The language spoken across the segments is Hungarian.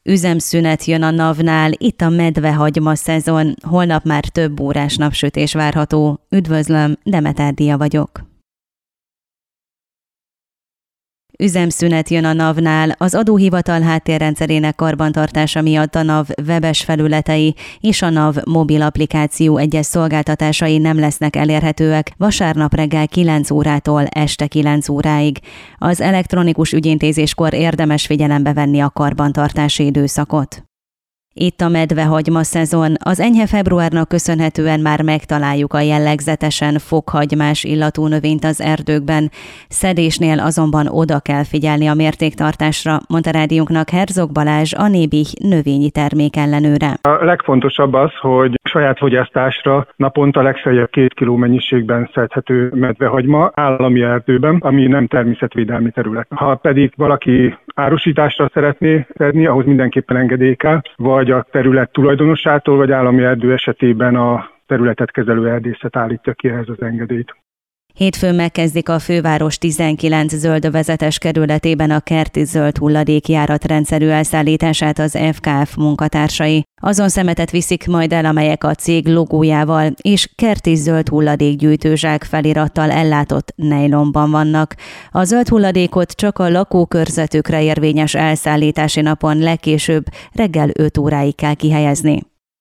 Üzemszünet jön a NAV-nál, itt a medvehagyma szezon, holnap már több órás napsütés várható. Üdvözlöm, Demeter Dia vagyok. Üzemszünet jön a NAV-nál, az adóhivatal háttérrendszerének karbantartása miatt a NAV webes felületei és a NAV mobil applikáció egyes szolgáltatásai nem lesznek elérhetőek vasárnap reggel 9 órától este 9 óráig. Az elektronikus ügyintézéskor érdemes figyelembe venni a karbantartási időszakot. Itt a medvehagyma szezon, az enyhe februárnak köszönhetően már megtaláljuk a jellegzetesen fokhagymás illatú növényt az erdőkben. Szedésnél azonban oda kell figyelni a mértéktartásra, mondta rádiónknak Herzog Balázs, a Nébih növényi termék ellenőre. A legfontosabb az, hogy saját fogyasztásra naponta legfeljebb 2 kiló mennyiségben szedhető medvehagyma állami erdőben, ami nem természetvédelmi terület. Ha pedig valaki árusításra szeretné szedni, ahhoz mindenképpen engedély kell, vagy a terület tulajdonosától, vagy állami erdő esetében a területet kezelő erdészet állítja ki ehhez az engedélyt. Hétfőn megkezdik a főváros 19 zöldövezetes kerületében a kerti zöld hulladékjárat rendszerű elszállítását az FKF munkatársai. Azon szemetet viszik majd el, amelyek a cég logójával és kerti zöld hulladékgyűjtőzsák felirattal ellátott nejlonban vannak. A zöld hulladékot csak a lakókörzetükre érvényes elszállítási napon legkésőbb reggel 5 óráig kell kihelyezni.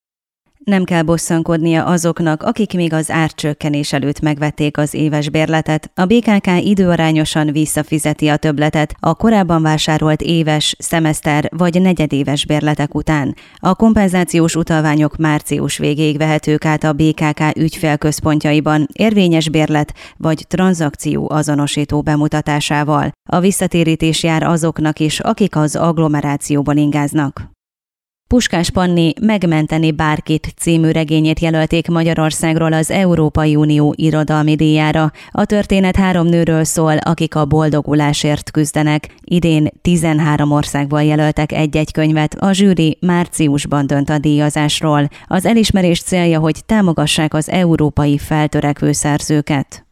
Nem kell bosszankodnia azoknak, akik még az árcsökkenés előtt megvették az éves bérletet. A BKK időarányosan visszafizeti a többletet a korábban vásárolt éves, szemeszter vagy negyedéves bérletek után. A kompenzációs utalványok március végéig vehetők át a BKK ügyfélközpontjaiban érvényes bérlet vagy tranzakció azonosító bemutatásával. A visszatérítés jár azoknak is, akik az agglomerációban ingáznak. Puskás Panni Megmenteni bárkit című regényét jelölték Magyarországról az Európai Unió irodalmi díjára. A történet 3 nőről szól, akik a boldogulásért küzdenek. Idén 13 országból jelöltek egy-egy könyvet, a zsűri márciusban dönt a díjazásról. Az elismerés célja, hogy támogassák az európai feltörekvő szerzőket.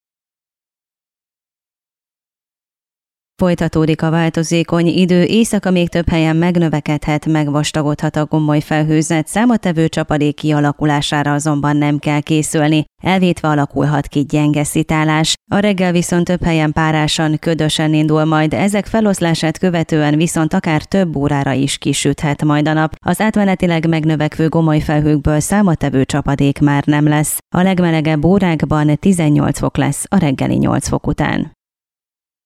Folytatódik a változékony idő, éjszaka még több helyen megnövekedhet, megvastagodhat a gomoly felhőzet, számottevő csapadék kialakulására azonban nem kell készülni, elvétve alakulhat ki gyenge szitálás. A reggel viszont több helyen párásan, ködösen indul majd, ezek feloszlását követően viszont akár több órára is kisüthet majd a nap. Az átmenetileg megnövekvő gomoly felhőkből számottevő csapadék már nem lesz. A legmelegebb órákban 18 fok lesz a reggeli 8 fok után.